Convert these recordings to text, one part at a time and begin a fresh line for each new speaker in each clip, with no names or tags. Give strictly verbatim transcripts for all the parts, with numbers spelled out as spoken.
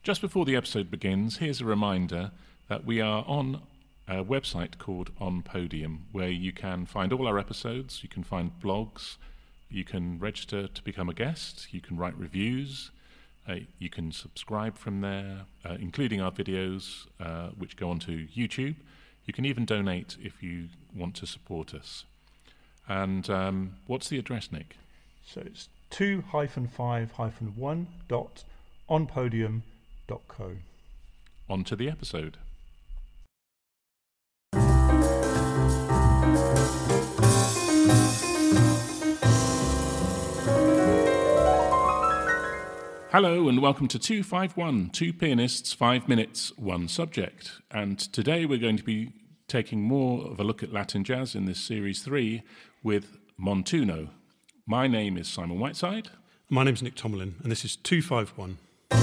Just before the episode begins, here's a reminder that we are on a website called On Podium, where you can find all our episodes, you can find blogs, you can register to become a guest, you can write reviews, uh, you can subscribe from there, uh, including our videos, uh, which go onto YouTube. You can even donate if you want to support us. And um, what's the address, Nick?
So it's two hyphen five hyphen one dot onpodium dot co.
On to the episode. Hello and welcome to two five one, Two Pianists, Five Minutes, One Subject. And today we're going to be taking more of a look at Latin jazz in this series three with Montuno. My name is Simon Whiteside.
My name's Nick Tomlin, and this is two five one.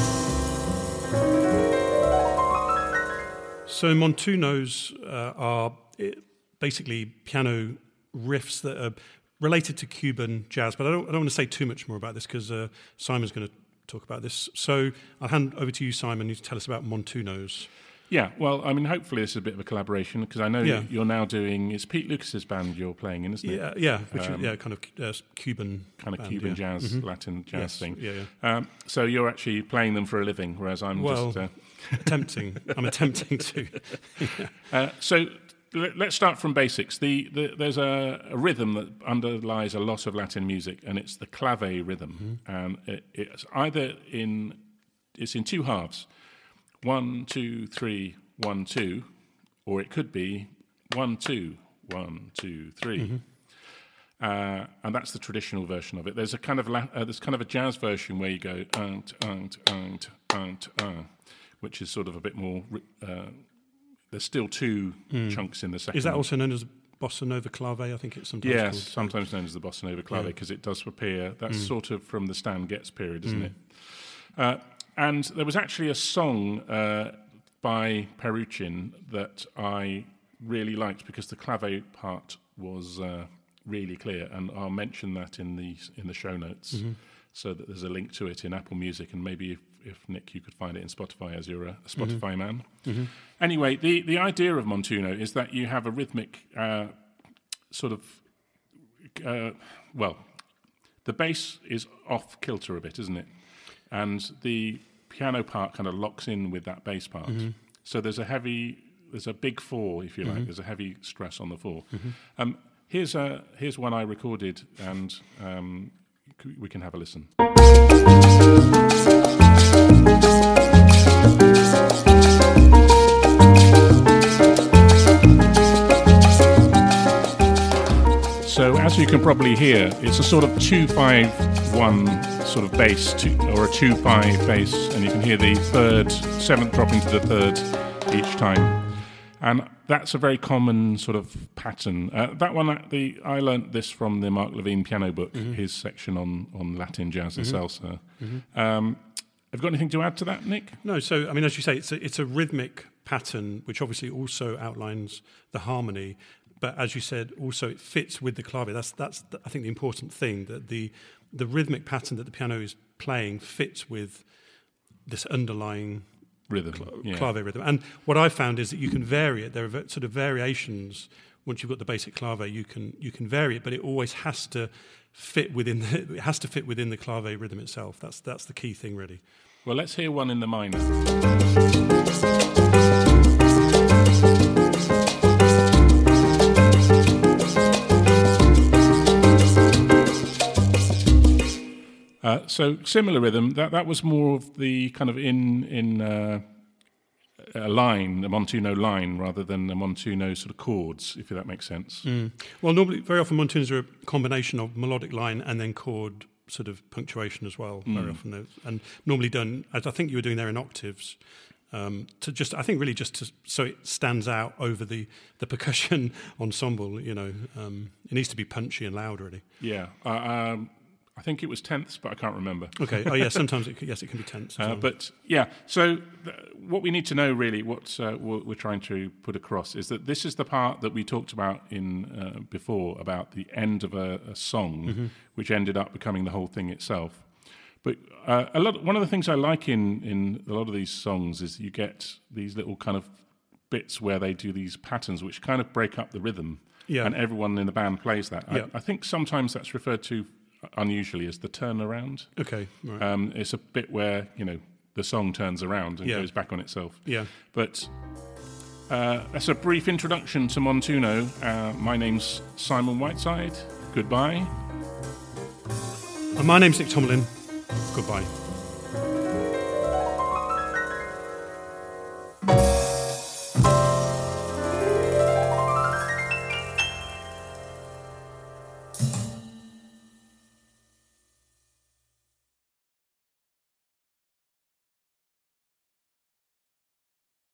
So Montunos uh, are basically piano riffs that are related to Cuban jazz, but I don't, I don't want to say too much more about this because uh, Simon's going to talk about this. So I'll hand over to you, Simon, you to tell us about Montunos.
Yeah, well, I mean, hopefully this is a bit of a collaboration because I know yeah. you're now doing, it's Pete Lucas's band you're playing in, isn't it?
Yeah, yeah, which um, is, yeah, kind of uh, Cuban
Kind of
band,
Cuban
yeah.
jazz,
mm-hmm.
Latin jazz
yes,
thing.
Yeah, yeah.
Um, so you're actually playing them for a living, whereas I'm
well,
just... Uh...
attempting. I'm attempting to.
yeah. uh, so let's start from basics. The, the There's a, a rhythm that underlies a lot of Latin music, and it's the clave rhythm. Mm-hmm. And it, it's either in... It's in two halves. One, two, three... One, two, or it could be one, two, one, two, three, mm-hmm. uh, and that's the traditional version of it. There's a kind of la- uh, there's kind of a jazz version where you go unt, unt, unt, unt, uh, which is sort of a bit more. Uh, there's still two mm. chunks in the second.
Is that also known as bossa nova clave? I think it's sometimes
yes,
called.
sometimes known as the bossa nova clave because yeah. it does appear. That's mm. sort of from the Stan Getz period, isn't mm. it? Uh, and there was actually a song. Uh, by Peruchin that I really liked because the clave part was uh, really clear, and I'll mention that in the in the show notes mm-hmm. so that there's a link to it in Apple Music, and maybe if, if Nick you could find it in Spotify as you're a, a Spotify mm-hmm. man. Mm-hmm. Anyway, the, the idea of Montuno is that you have a rhythmic uh, sort of, uh, well, the bass is off kilter a bit, isn't it? And the piano part kind of locks in with that bass part. Mm-hmm. So there's a heavy, there's a big four, if you like. Mm-hmm. There's a heavy stress on the four. Mm-hmm. Um, here's a here's one I recorded, and um, we can have a listen. So as you can probably hear, it's a sort of two five one sort of bass, two, or a two five bass, and you can hear the third, seventh dropping to the third each time. And that's a very common sort of pattern. Uh, that one, the I learnt this from the Mark Levine piano book, mm-hmm. his section on, on Latin jazz and mm-hmm. salsa. Mm-hmm. Um, have you got anything to add to that, Nick?
No, so, I mean, as you say, it's a, it's a rhythmic pattern, which obviously also outlines the harmony. But as you said, also it fits with the clave. That's that's the, I think the important thing, that the the rhythmic pattern that the piano is playing fits with this underlying
rhythm,
cl-
yeah.
clave rhythm. And what I've found is that you can vary it. There are sort of variations. Once you've got the basic clave, you can you can vary it, but it always has to fit within the, it has to fit within the clave rhythm itself. That's that's the key thing, really.
Well, let's hear one in the minor. Uh, so similar rhythm. That that was more of the kind of in in uh, a line, a Montuno line, rather than a Montuno sort of chords, if that makes sense.
Mm. Well, normally, very often Montunos are a combination of melodic line and then chord sort of punctuation as well. Mm. Very often, and normally done, as I think you were doing there, in octaves. Um, to just, I think, really just to, so it stands out over the, the percussion ensemble. You know, um, it needs to be punchy and loud, really.
Yeah. Uh, um, I think it was tenths, but I can't remember.
Okay. Oh, yeah. Sometimes, it, yes, it can be tenths.
Uh,
well.
But yeah. So th- what we need to know, really, what uh, what we're trying to put across is that this is the part that we talked about in uh, before about the end of a, a song, mm-hmm. which ended up becoming the whole thing itself. But uh, a lot. One of the things I like in, in a lot of these songs is you get these little kind of bits where they do these patterns which kind of break up the rhythm,
Yeah.
and everyone in the band plays that.
Yeah.
I, I think sometimes that's referred to unusually as the turnaround.
Okay. Right.
Um, it's a bit where, you know, the song turns around and
Yeah.
goes back on itself.
Yeah.
But uh, that's a brief introduction to Montuno. Uh, my name's Simon Whiteside. Goodbye.
And my name's Nick Tomlin. Goodbye.